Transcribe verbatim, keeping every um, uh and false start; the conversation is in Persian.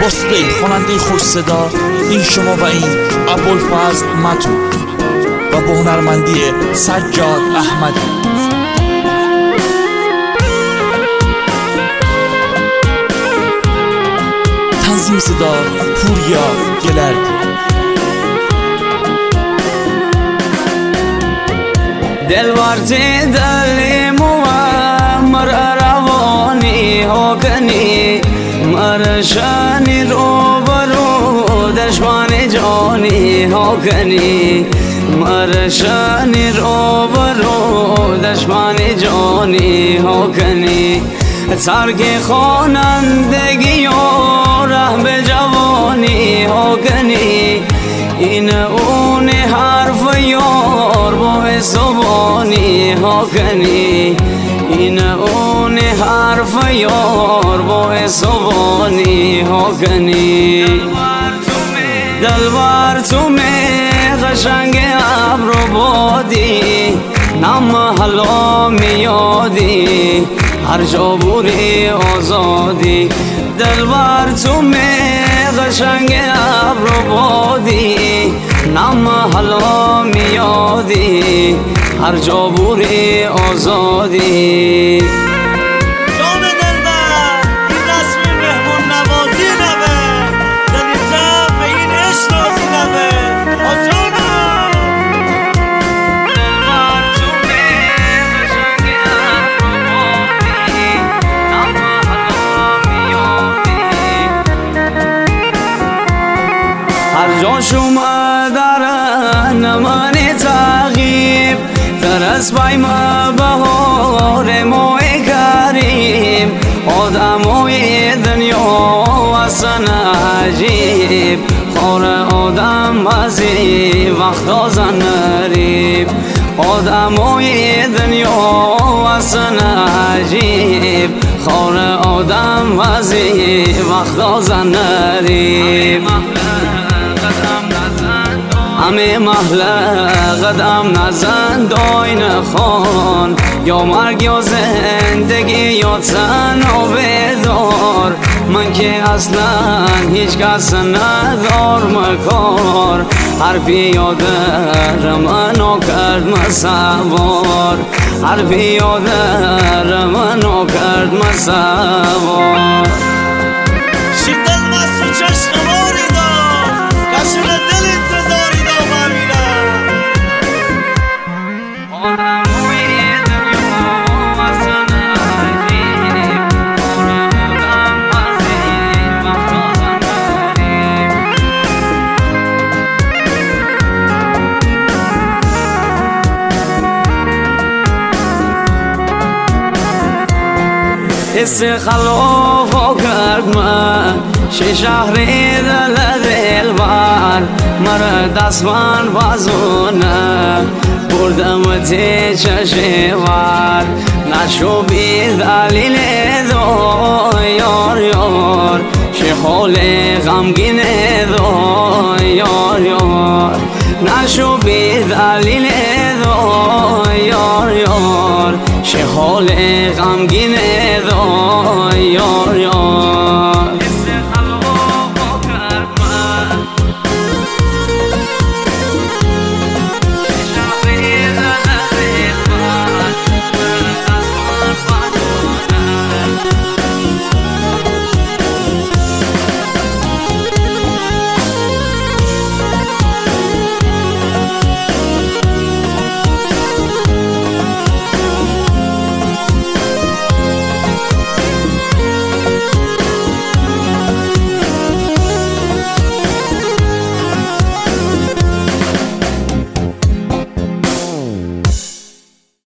با صدای خواننده خوش صدا این شما و این ابوالفضل متو و با هنرمندی سجاد احمدی. تنظیم صدا پوریا گلردی. دلوار دلی مو مر روانی ها کنی، مر شانی رو برو دشمن جانی ها کنی، مر شانی رو برو دشمن جانی ها کنی. ترک خوانندگی و ره به جوانی ها کنی، این اون حرف یار با زبانی ها کنی، این اون حرف یار با زبانی ها کنی. دلبر تو می قشنگ ابرو بادی، نم حالا میادی هر جا بوری آزادی. دلبر تو می قشنگ ابرو بادی، نم حالا میادی هر جا بوری آزادی. جان دلبر این رسم مهمون نوازی نبه، دلیتم به این عشق نازی نبه آجانم. دلبر تو می قشنگ ابرو بادی، نم حالا میادی هر جا شما دارن من تغیب، در از بایم بهار ماه کریم. آدمای دنیا اصلا عجیب، خور آدم از وقتا زنریب. آدمای دنیا اصلا عجیب، خور آدم از وقتا زنریب. همه محله قدم نزن داین خان، یا مرگ یا زندگی یا تن و بدار. من که اصلا هیچ کس ندار مکار، هر پیاده منو کرد مسوار، هر پیاده منو کرد مسوار. شیدل مسو چشق ماری دا کشم دل انتظاری دا مبینم. آدموی دنیا اصلا عجیب، خور آدم از وقتا زنریب. حس خلافا کرد من شه شهر دل دلبر، مرا دست من بازونه بردم تی چشمار. نشو بی دلیل دو یار یار، شه حال غمگین دو یار یار. نشو بی دلیل دو یار یار، شه حال غمگین دو یار یار.